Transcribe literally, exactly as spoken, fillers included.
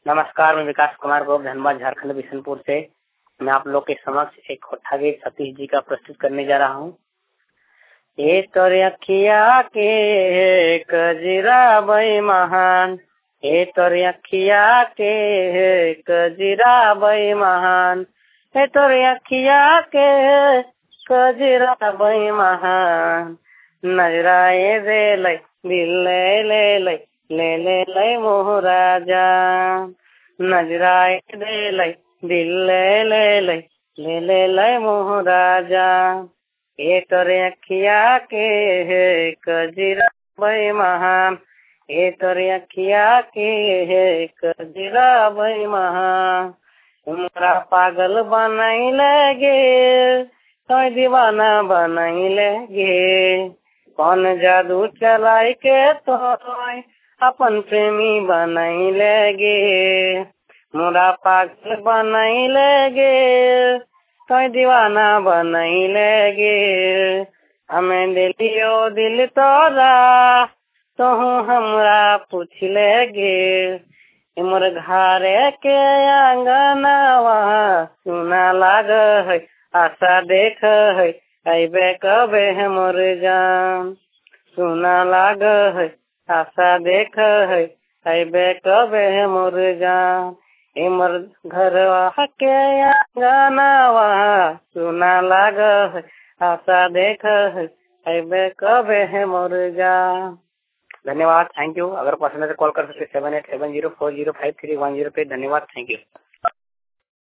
नमस्कार, मैं विकास कुमार गोप धनबाद झारखंड बिशनपुर से मैं आप लोग के समक्ष एक खोटा गीत सतीश जी का प्रस्तुत करने जा रहा हूँ। ए तोर अखिया के कजरा बई महान, ए तोर अखिया के कजरा बई महान, ए तोर अखिया के कजरा बई महान, नजराए दे ले दिल ले ले ले ले ले ले मोहरा जान, नजराए दे ले दिल ले ले ले ले ले ले मोहरा जान। ए तोरे अखिया के कजरा बई महान, ए तोरे अखिया के कजरा बई महान, हमरा पागल बनाई लगे तो दीवाना बनाई लगे, कौन जादू चलाई के तो अपन प्रेमी बनाई लगे, मोरा पागल बनाई लगे तो दीवाना बनाई लगे, हमें दिलियो दिल तोरा तो हमरा पूछ लगे, मोर घरे के आंगनवा सुना लाग है, आशा देख है अबे कबे है मोर जान, सुना लाग है आशा देख है अबे कबे है मोर जान, ए मोर घरवा के आंगनवा सुना लाग है, आशा देख है अबे कबे है मोर जान। धन्यवाद, थैंक यू। अगर पसंद है तो कॉल कर सकते seven eight seven zero four zero five three one zero पे। धन्यवाद, थैंक यू।